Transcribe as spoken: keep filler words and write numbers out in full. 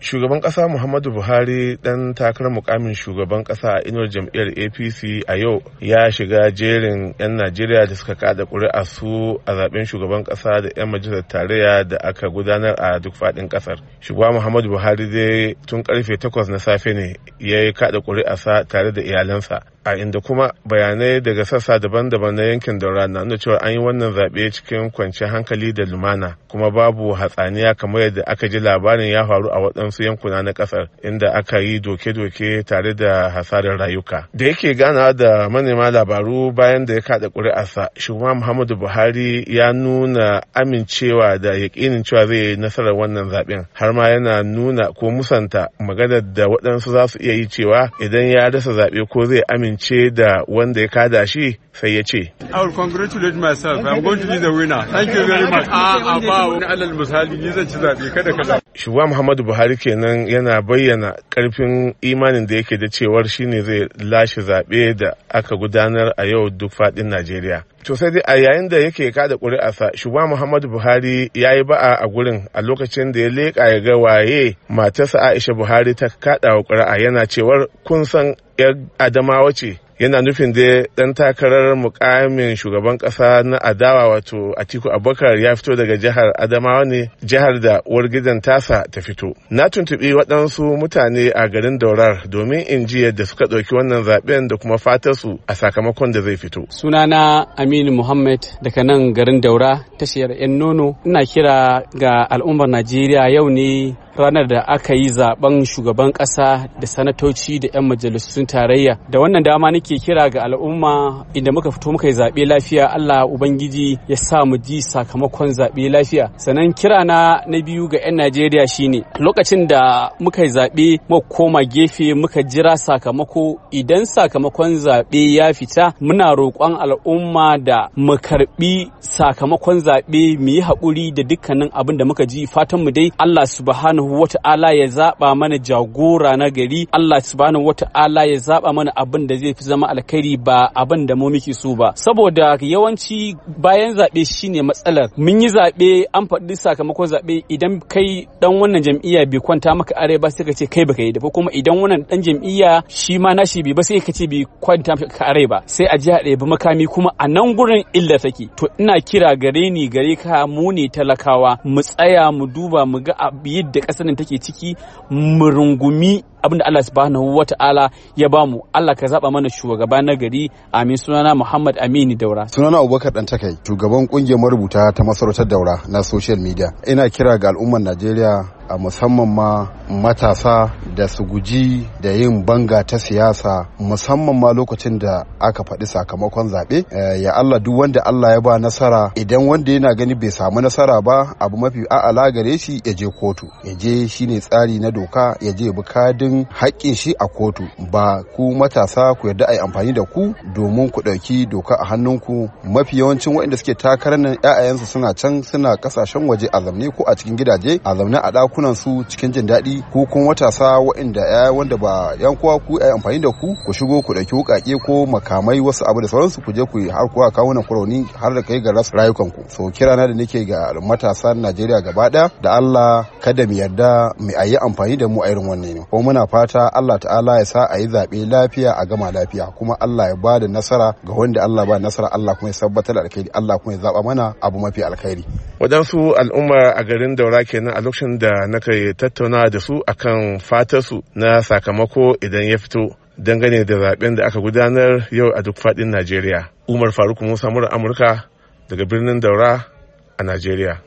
Shugaban ƙasa Muhammadu Buhari ɗan takarar mukamin shugaban ƙasa a inuwar jam'iyyar A P C a yau ya shiga jerin 'yan Najeriya da suka kada ƙuri'a su a zaben shugaban ƙasa da 'yan majalisar tarayya da aka gudanar a duk faɗin ƙasar. Shugaba Muhammadu Buhari dai tun karfe takwas na safe ne ya yi kada ƙuri'arsa tare da iyalansa, a inda kuma bayanai daga sassa daban-daban na yankin Daura na nuna cewa an yi wannan zaɓe cikin kwanciyar hankali da lumana, kuma babu hatsaniya kamar yadda aka ji labarin ya faru a waɗansu yankuna na ƙasar inda aka yi doke-doke tare da hasarar rayuka. Da yake ganawa da manema labaru bayan da ya kaɗa ƙuri'arsa, shugaba Muhammadu Buhari ya nuna amincewa da yaƙinin cewa zai yi nasarar wannan zaɓen, har ma yana nuna ko musanta maganar da waɗansu za su iya yi cewa idan ya rasa zaɓe ko zai amince da wanda ya kada shi, sai ya ce, I will congratulate myself. I'm going to be the winner. Thank you very much. A ba wani alal misali ni zan ci zaɓe kada kada. Shugaba Muhammadu Buhari kenan yana bayyana karfin imanin da yake da cewar shine zai lashe zaɓe da aka gudanar a yau duk faɗin Najeriya. To sai dai a yayin da yake kada ƙuri'arsa, shugaba Muhammadu Buhari ya yi ba'a a gurin a lokacin da ya leƙa ya ga waye matarsa Aisha Buhari ta kaɗa wa ƙuri'a, yana cewar kun san 'yar Adamawa ce. Yana nufin da ɗan takarar mukamin shugaban ƙasa na adawa wato Atiku Abubakar ya fito daga jihar Adamawa ne, jihar da uwar gidan tasa ta fito. Na tuntuɓi waɗansu mutane a garin Daurar domin in ji yadda suka ɗauki wannan zaɓen da kuma fatarsu a sakamakon da zai fito. Sunana Aminu Muhammad daga nan garin Daura, tashiyar 'yan nono. Ina kira ga al'ummar Najeriya, yau ne ranar da aka yi zaben shugaban ƙasa da sanatoci da 'yan majalisun tarayya. Da wannan dama nake kira ga al'umma, inda muka fito muka yi zaɓe lafiya, Allah Ubangiji ya sa mu ji sakamakon zaɓe lafiya. Sannan kira na na biyu ga 'yan Najeriya shine lokacin da muka yi zaɓe muka koma gefe muka jira sakamako. Idan sakamakon zaɓe ya fita, muna roƙon al'umma da mu karɓi sakamakon zaɓe, mu yi haƙuri da dukkanin abin da muka ji. Fatan mu dai Allah subhanahu wata'ala ya zaba mana jagora na gari. Allah subhanahu wata'ala ya zaba mana abin da zai fi zama alkhairi, ba abin da mu muke so ba, saboda yawanci bayan zabe shine matsalar. Mun yi zabe, an faɗi sakamakon zabe, idan kai dan wannan jam'iyya bai kwanta maka are ba sai ka ce kai baka yi da, ko kuma idan wannan dan jam'iyya shi ma nashi bai ba sai ka ce bai kwanta maka are ba, sai a ji a ɗebi makami, kuma a nan gurin illa take. To ina kira gare ni gare ka, mu ne talakawa, mu tsaya mu duba mu ga yadda ƙasar take ciki, mu rungumi abinda Allah subhanahu wata'ala ya bamu. Allah ka zaba mana shugaba na gari. Amin. Sunana Muhammad Aminu Daura. Sunana Abubakar Dan Takai, shugaban kungiyar marubuta ta masarautar Daura na social media. Ina kira ga al'ummar Najeriya, a musamman ma matasa, da su guji da yin banga ta siyasa, musamman ma lokacin da aka faɗi sakamakon zaɓe. Ya Allah, duk wanda Allah ya ba nasara, idan wanda yana gani bai samu nasara ba, abu mafi a'ala gare shi ya je kotu. Ya je shine tsari na doka, ya je bi kadin haƙƙin shi a kotu. Ba ku matasa ku yarda a yi amfani da ku domin ku ɗauki doka a hannunku. Mafi yawancin waɗanda suke takarar nan, ƴaƴayensu suna can suna ƙasashen waje a zamne ko a cikin gidaje a zamne a ɗakunan su cikin jin daɗi. Ku kun matasa waɗanda ya wanda ba yan kowa ku yi amfani da ku ku shigo ku ɗauki wuƙaƙe ko makamai wasu abu da sauransu, ku je ku yi har kuwa kawo nan kurauni har da kai ga rasa rayukanku. So kirana da nake ga matasan Najeriya gaba ɗaya, da Allah kada mu yarda mu ayi amfani da mu a irin wannan ne. Ko muna fata Allah ta'ala ya sa a yi zaɓe lafiya a gama lafiya, kuma Allah ya ba da nasara ga wanda Allah ba nasara, Allah kuma ya tabbatar da alkhairi, Allah kuma ya zaɓa mana abu mafi alkhairi. Waɗansu al'umma a garin Daura kenan a lokacin da na kai tattaunawa da su akan fatarsu na sakamako idan ya fito dangane da zaɓen da aka gudanar yau a duk faɗin Najeriya. Umar Faruk Musa, murar Amurka daga birnin Daura a Najeriya.